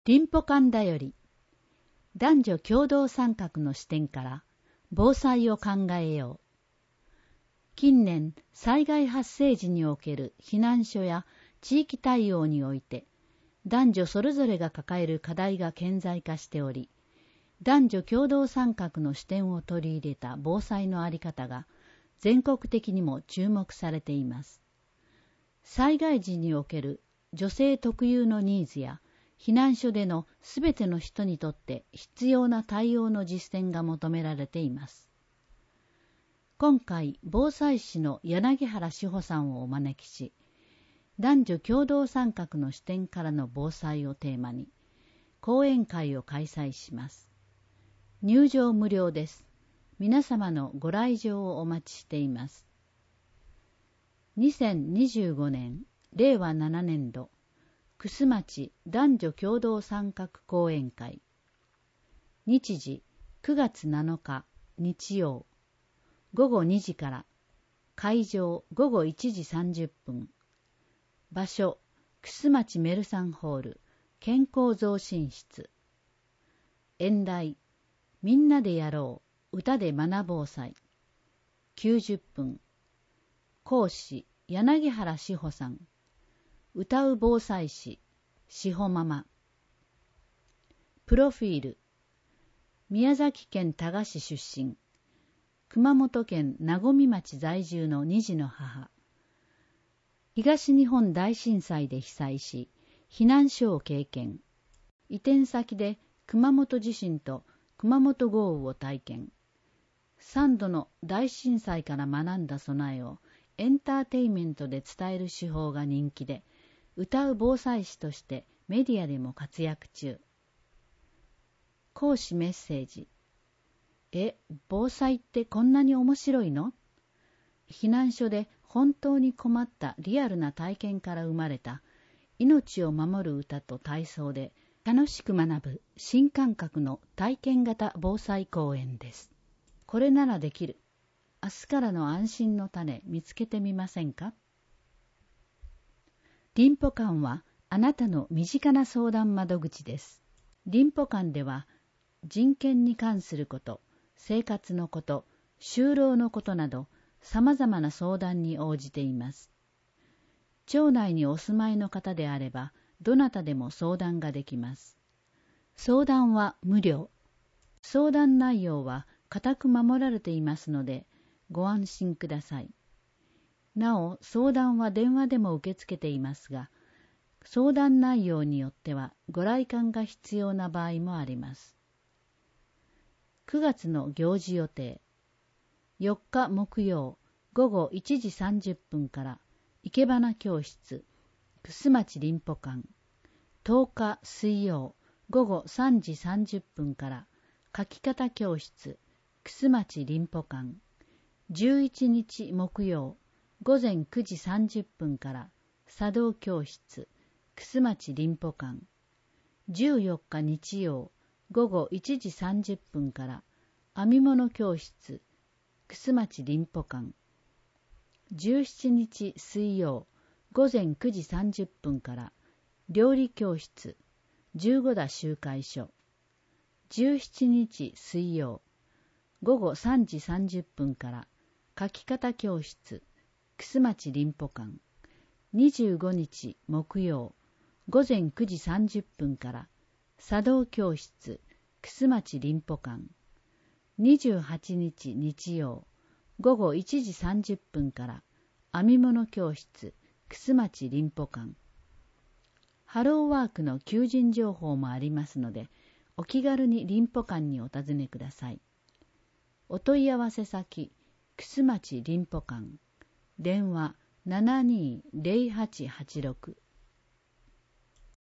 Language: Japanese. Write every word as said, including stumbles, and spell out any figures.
林保館だより、男女共同参画の視点から防災を考えよう。近年、災害発生時における避難所や地域対応において、男女それぞれが抱える課題が顕在化しており、男女共同参画の視点を取り入れた防災の在り方が全国的にも注目されています。災害時における女性特有のニーズや避難所でのすべての人にとって必要な対応の実践が求められています。今回、防災士の柳原志保さんをお招きし、男女共同参画の視点からの防災をテーマに、講演会を開催します。入場無料です。皆様のご来場をお待ちしています。にせんにじゅうごねん、れいわななねんど、楠町男女共同参画講演会。日時くがつなのか日曜、ごごにじから、会場ごごいちじさんじゅっぷん。場所、楠町メルサンホール、健康増進室。演題、みんなでやろう、歌で学ぼう祭。きゅうじゅっぷん。講師、柳原志保さん。歌う防災士、志保ママ。プロフィール。宮崎県多賀市出身。熊本県和水町在住の二児の母。東日本大震災で被災し、避難所を経験。移転先で熊本地震と熊本豪雨を体験。三度の大震災から学んだ備えをエンターテインメントで伝える手法が人気で、歌う防災士としてメディアでも活躍中。講師メッセージ。え、防災ってこんなに面白いの？避難所で本当に困ったリアルな体験から生まれた命を守る歌と体操で楽しく学ぶ新感覚の体験型防災講演です。これならできる。明日からの安心の種見つけてみませんか？林保館はあなたの身近な相談窓口です。林保館では人権に関すること、生活のこと、就労のことなど様々な相談に応じています。町内にお住まいの方であればどなたでも相談ができます。相談は無料。相談内容は固く守られていますのでご安心ください。なお、相談は電話でも受け付けていますが、相談内容によってはご来館が必要な場合もあります。くがつの行事予定。よっか木曜ごごいちじさんじゅっぷんから生け花教室、楠町林保館。とおか水曜ごごさんじさんじゅっぷんから書き方教室、楠町林保館。じゅういちにち木曜ごぜんくじさんじゅっぷんから茶道教室、楠町林保館。じゅうよっか日曜ごごいちじさんじゅっぷんから編み物教室、楠町林保館。じゅうしちにち水曜ごぜんくじさんじゅっぷんから料理教室、じゅうごだ集会所。じゅうしちにち水曜ごごさんじさんじゅっぷんから書き方教室、楠町林保館。にじゅうごにち木曜ごぜんくじさんじゅっぷんから茶道教室、楠町林保館。にじゅうはちにち日曜ごごいちじさんじゅっぷんから編み物教室、楠町林保館。ハローワークの求人情報もありますので、お気軽に林保館にお尋ねください。お問い合わせ先、楠町林保館。電話ななにーぜろはちはちろく。